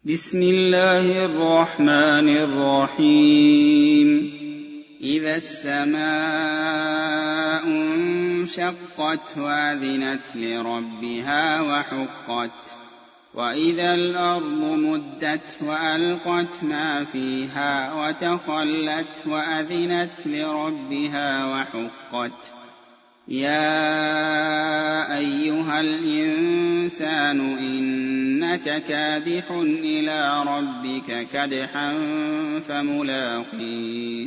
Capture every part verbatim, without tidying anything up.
بسم الله الرحمن الرحيم إذا السماء انشقت وأذنت لربها وحقت وإذا الأرض مدت وألقت ما فيها وتخلت وأذنت لربها وحقت يا أيها الإنسان إنك كادح إلى ربك كدحا فملاقيه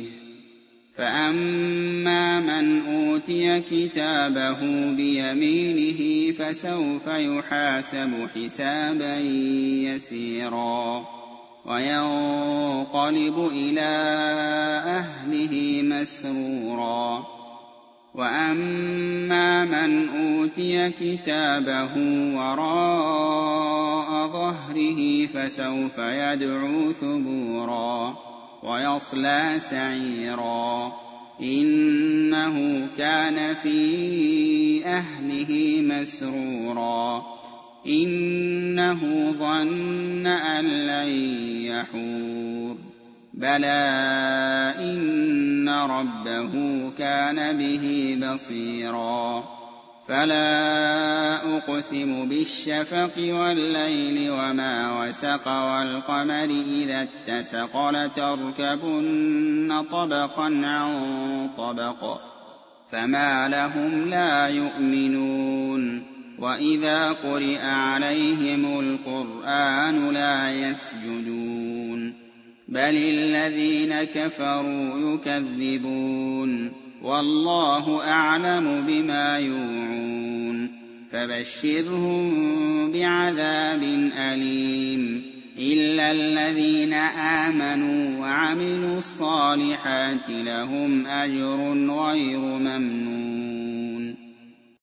فأما من أوتي كتابه بيمينه فسوف يحاسب حسابا يسيرا وينقلب إلى أهله مسرورا وأما من أوتي كتابه وراء ظهره فسوف يدعو ثبورا ويصلى سعيرا إنه كان في أهله مسرورا إنه ظن أن لن يحور بلى إن ربه كان به بصيرا فلا أقسم بالشفق والليل وما وسق والقمر إذا اتسق لتركبن طبقا عن طبق فما لهم لا يؤمنون وإذا قرئ عليهم القرآن لا يسجدون بل الذين كفروا يكذبون والله أعلم بما يوعون فبشرهم بعذاب أليم إلا الذين آمنوا وعملوا الصالحات لهم أجر غير